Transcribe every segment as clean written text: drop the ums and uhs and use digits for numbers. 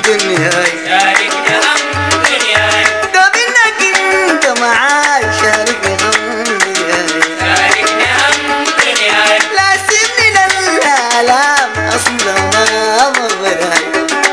دنياي شاركني هم دنياي طب انك انت معاي شاركني هم دنياي شاركني هم دنياي لا سيبني للآلام أصلا ما براي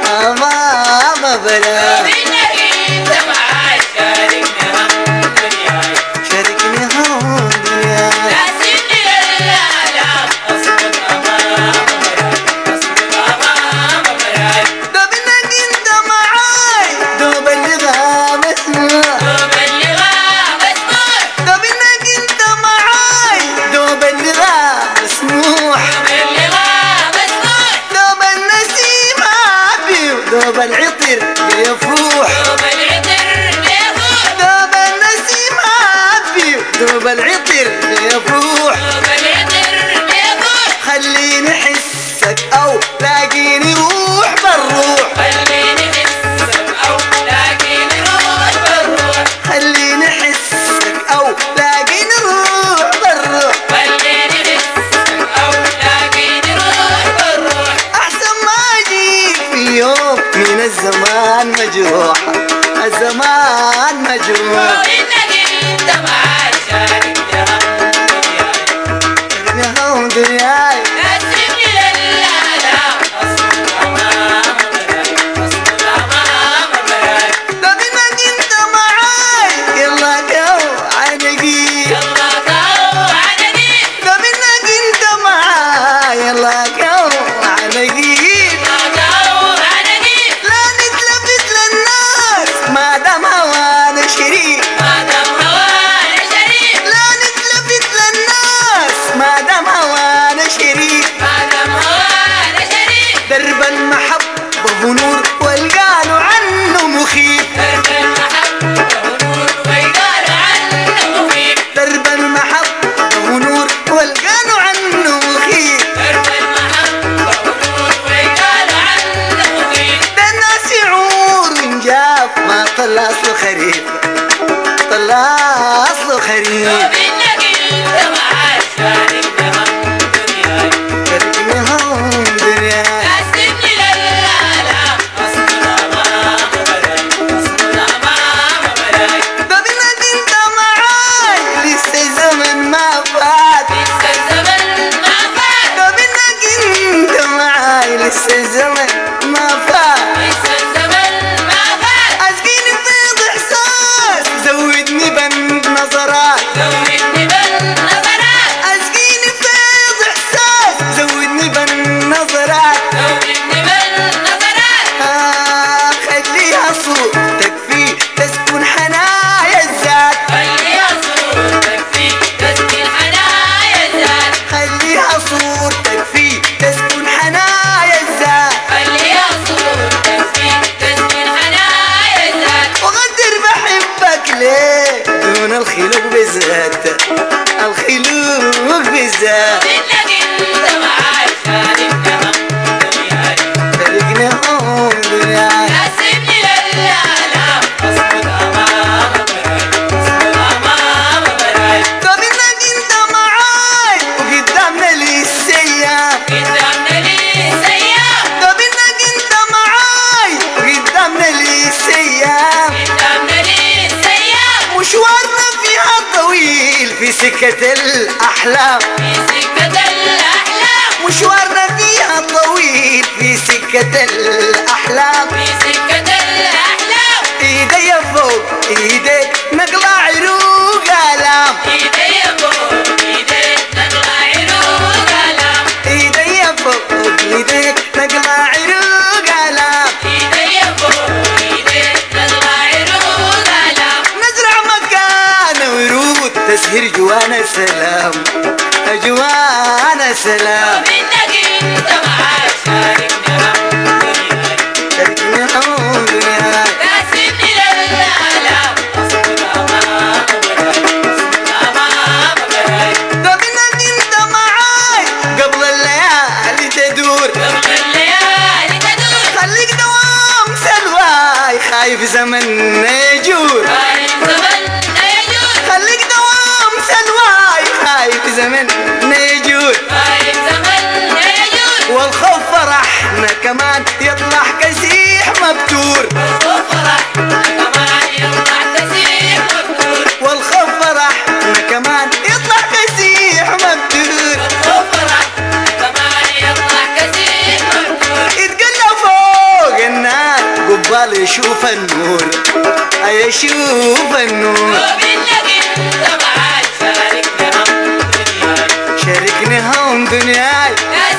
ما براي منك انت معاي شاركني هم دنياي شاركني هم دنياي لا سيبني للآلام أصمت أمام براي أصمت أمام براي طب انك انت معاي دوب اللغة مسموع دوب اللغة مسموع طب انك انت معاي دوب اللغة مسموح دوب اللغة مسموع دوب النسيم عافي ودوب العطر يفوح دوب العطر بيفوح دوب النسيم عافي ودوب العطر يفوح دوب العطر بيفوح خليني احسك او لاقيني روح بالروح خليني أحسك أو لاقيني روح بالروح خليني احسك او لاقيني روح بالروح خليني أحسك أو لاقيني روح بالروح احسن ما اجيك في يوم من الزمان مجروح الزمان مجروح وإنك أنت معاي شاركني هم دنياي يا دنياي لا تسيبني للآلام أصمت أمام براي أصمت أمام براي طب انك انت معاي يلا جو عنقي يلا كاو عنقي طب انك انت معاي يلا جو عنقي يلا كاو عنقي لا نتلفت للناس ما دام هوانا شريك ما دام هوانا شريك لا نتلفت للناس ما دام هوانا شريك ما دام هوانا شريك درب المحبة ونور والقالوا عنه مخيف درب المحبة ونور ويقال عنه مخيف درب المحبة ونور والقالوا عنه مخيف درب المحبة ونور ويقال عنه مخيف ده الناس يعور ونجاف ما طلع اصله خريف طلع اصله خريف وإنك أنت معاي شاركني هم دنياي شاركني هم دنياي لا تسيبني للآلام أصمت أمام براي أصمت أمام براي طب انك انت معاي لسه الزمن ما فات لسه الزمن ما فات طب انك انت معاي لسه الزمن ما فات لسه الزمن ما فات اسقيني فيض احساس زودني بند نظرات زودني بالنظرات اسقيني فيض احساس زودني بند نظرات زودني بالنظرات خليها صوتك فيه تسكن حنايا الذات خليها صورتك فيه تسكن حنايا الذات خليها صورتك فيه تسكن حنايا الذات خليها صورتك فيه تسكن حنايا الذات وقدر بحبك ليه دون الخلوق بالذات الخلوق بالذات وإنك أنت معاي شاركني هم دنياي شاركني هم دنياي لا تسيبني للآلام أصمت أمام براي أصمت أمام براي طب انك انت معاي وقدامنا للسيام قدامنا لي سيام طب انك انت معاي وقدامنا للسيام قدامنا لي سيام مشوارنا فيها طويل في سكة الأحلام في سكة الأحلام مشوارنا فيها طويل في سكة الأحلام في سكة الأحلام ايدي فوق ايديك نقلع عروق آلام إيدي فوق إيديك نقلع عروق آلام ايدي فوق ايديك نقلع عروق آلام إيدي فوق إيديك نقلع عروق آلام نزرع مكان ورود تسهر جوانا سلام جوانا سلام ومنك أنت معاي شاركني هم دنياي شاركني هم دنياي لا تسيبني للآلام أصمت أمام براي أصمت أمام براي طب انك انت معاي قبل الليالي تدور قبل الليالي تدور خليك دوام سلواي خايف زمن يجور خايف زمن يجور خليك دوام سلواي خايف زمن يجور خايف زمن يجور والخوف فرحنا كمان يطلع كسيح ما طال يشوف النور يشوف النور وبإنك انت معاي شاركني هم دنياي شاركني هم دنياي يا